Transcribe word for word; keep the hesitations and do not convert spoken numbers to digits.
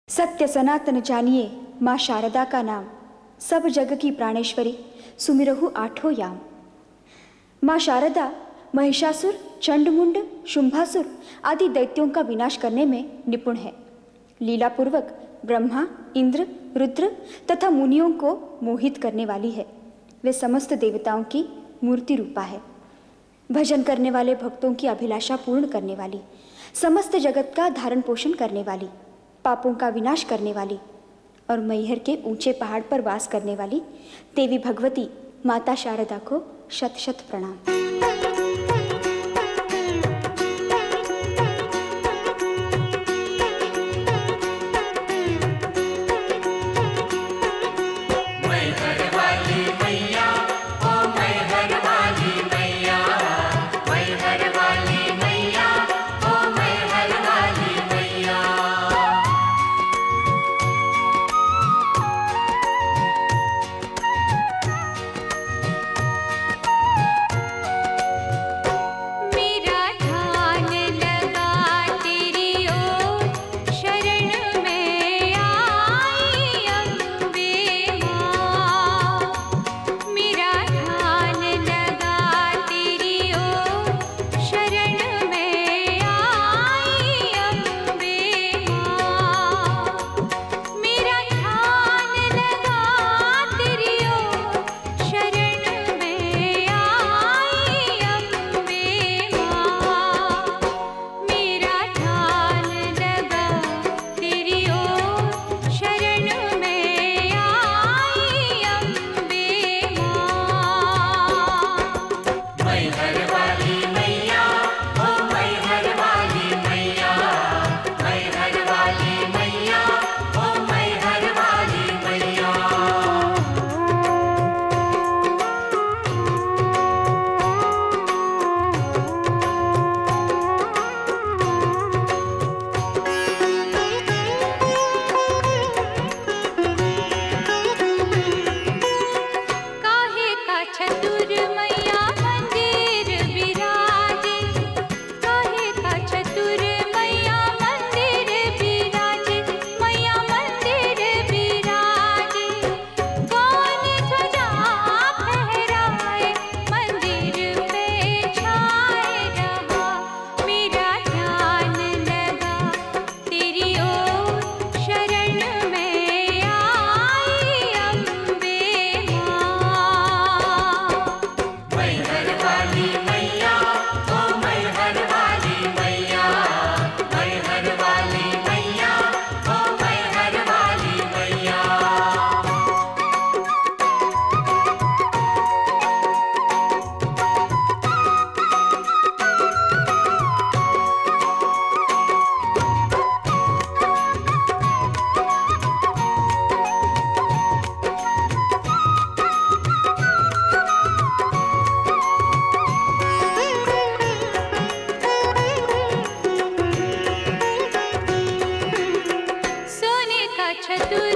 सत्य सनातन जानिए माँ शारदा का नाम, सब जग की प्राणेश्वरी सुमिरहु आठों याम। माँ शारदा महिषासुर, चंडमुंड, शुंभासुर आदि दैत्यों का विनाश करने में निपुण है। लीलापूर्वक ब्रह्मा, इंद्र, रुद्र तथा मुनियों को मोहित करने वाली है। वे समस्त देवताओं की मूर्ति रूपा है। भजन करने वाले भक्तों की अभिलाषा पूर्ण करने वाली, समस्त जगत का धारण पोषण करने वाली, पापों का विनाश करने वाली और मैहर के ऊंचे पहाड़ पर वास करने वाली देवी भगवती माता शारदा को शत शत प्रणाम। चतुर